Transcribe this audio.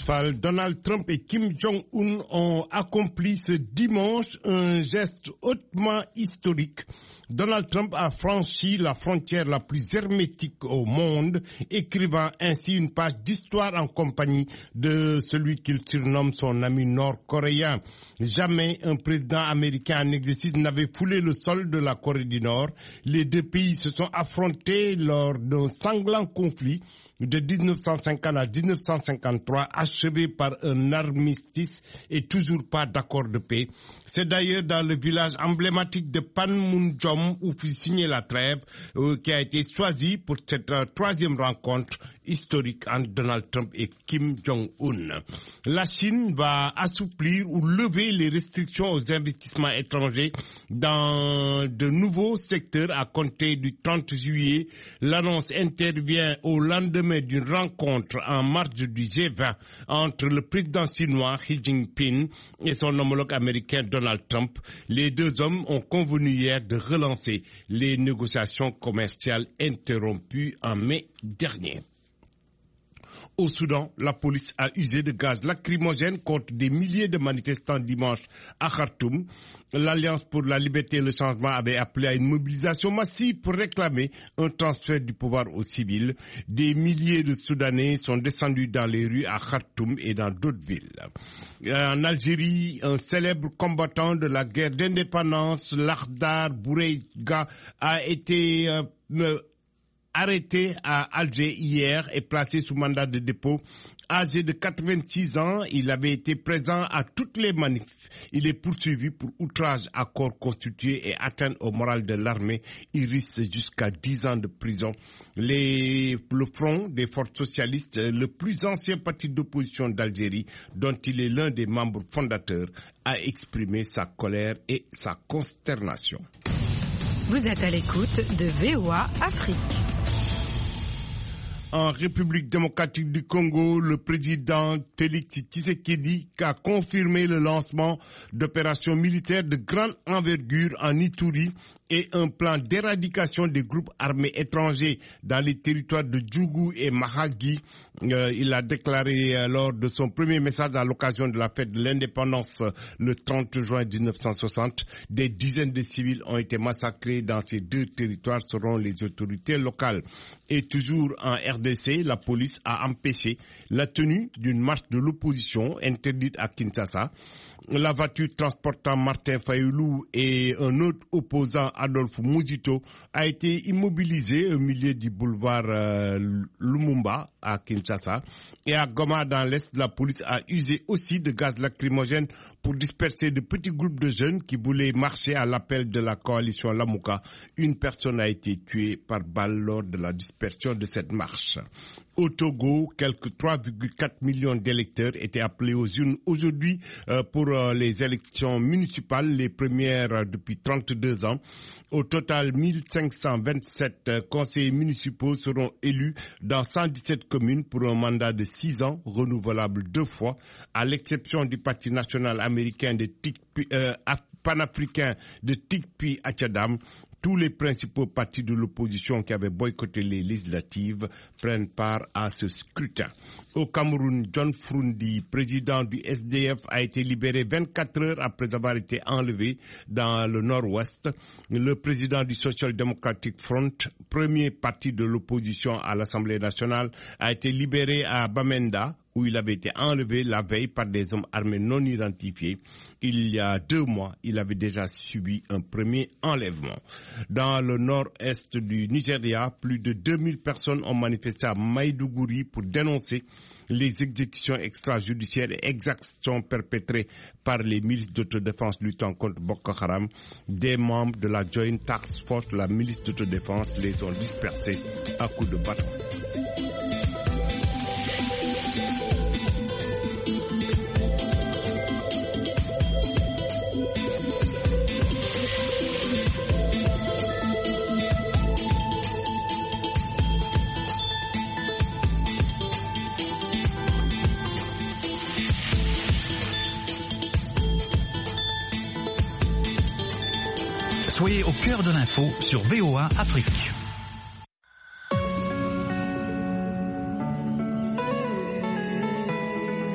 Fall, Donald Trump et Kim Jong-un ont accompli ce dimanche un geste hautement historique. Donald Trump a franchi la frontière la plus hermétique au monde, écrivant ainsi une page d'histoire en compagnie de celui qu'il surnomme son ami nord-coréen. Jamais un président américain en exercice n'avait foulé le sol de la Corée du Nord. Les deux pays se sont affrontés lors d'un sanglant conflit de 1950 à 1953, achevé par un armistice et toujours pas d'accord de paix. C'est d'ailleurs dans le village emblématique de Panmunjom où fut signée la trêve qui a été choisi pour cette troisième rencontre historique entre Donald Trump et Kim Jong-un. La Chine va assouplir ou lever les restrictions aux investissements étrangers dans de nouveaux secteurs à compter du 30 juillet. L'annonce intervient au lendemain d'une rencontre en marge du G20 entre le président chinois Xi Jinping et son homologue américain Donald Trump. Les deux hommes ont convenu hier de relancer les négociations commerciales interrompues en mai dernier. Au Soudan, la police a usé de gaz lacrymogène contre des milliers de manifestants dimanche à Khartoum. L'Alliance pour la liberté et le changement avait appelé à une mobilisation massive pour réclamer un transfert du pouvoir aux civils. Des milliers de Soudanais sont descendus dans les rues à Khartoum et dans d'autres villes. En Algérie, un célèbre combattant de la guerre d'indépendance, Lakhdar Bourguiba, a été arrêté à Alger hier et placé sous mandat de dépôt. Âgé de 86 ans, il avait été présent à toutes les manifs. Il est poursuivi pour outrage à corps constitué et atteinte au moral de l'armée. Il risque jusqu'à 10 ans de prison. Le Front des forces socialistes, le plus ancien parti d'opposition d'Algérie, dont il est l'un des membres fondateurs, a exprimé sa colère et sa consternation. Vous êtes à l'écoute de VOA Afrique. En République démocratique du Congo, le président Félix Tshisekedi a confirmé le lancement d'opérations militaires de grande envergure en Ituri et un plan d'éradication des groupes armés étrangers dans les territoires de Djougou et Mahagi. Il a déclaré lors de son premier message à l'occasion de la fête de l'indépendance le 30 juin 1960. Des dizaines de civils ont été massacrés dans ces deux territoires selon les autorités locales. Et toujours en RDC, la police a empêché la tenue d'une marche de l'opposition interdite à Kinshasa. La voiture transportant Martin Fayoulou et un autre opposant, Adolphe Muzito, a été immobilisée au milieu du boulevard Lumumba à Kinshasa. Et à Goma, dans l'Est, la police a usé aussi de gaz lacrymogène pour disperser de petits groupes de jeunes qui voulaient marcher à l'appel de la coalition Lamuka. Une personne a été tuée par balle lors de la dispersion de cette marche. Au Togo, quelques 3,4 millions d'électeurs étaient appelés aux urnes aujourd'hui pour les élections municipales, les premières depuis 32 ans. Au total, 1527 conseillers municipaux seront élus dans 117 communes pour un mandat de 6 ans, renouvelable 2 fois, à l'exception du Parti national américain de panafricain de Tikpi Achadam. Tous les principaux partis de l'opposition qui avaient boycotté les législatives prennent part à ce scrutin. Au Cameroun, John Frundi, président du SDF, a été libéré 24 heures après avoir été enlevé dans le nord-ouest. Le président du Social Democratic Front, premier parti de l'opposition à l'Assemblée nationale, a été libéré à Bamenda, où il avait été enlevé la veille par des hommes armés non identifiés. Il y a 2 mois, il avait déjà subi un premier enlèvement. Dans le nord-est du Nigeria, plus de 2000 personnes ont manifesté à Maïdougouri pour dénoncer les exécutions extrajudiciaires et exactions perpétrées par les milices d'autodéfense luttant contre Boko Haram. Des membres de la Joint Task Force de la milice d'autodéfense les ont dispersés à coups de bâton. Soyez au cœur de l'info sur VOA Afrique.